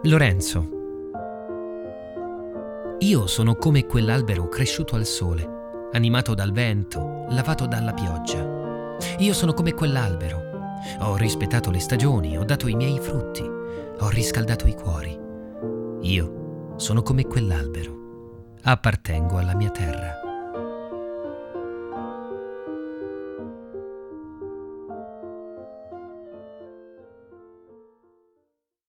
Lorenzo. Io sono come quell'albero cresciuto al sole, animato dal vento, lavato dalla pioggia. Io sono come quell'albero. Ho rispettato le stagioni, ho dato i miei frutti, ho riscaldato i cuori. Io sono come quell'albero. Appartengo alla mia terra.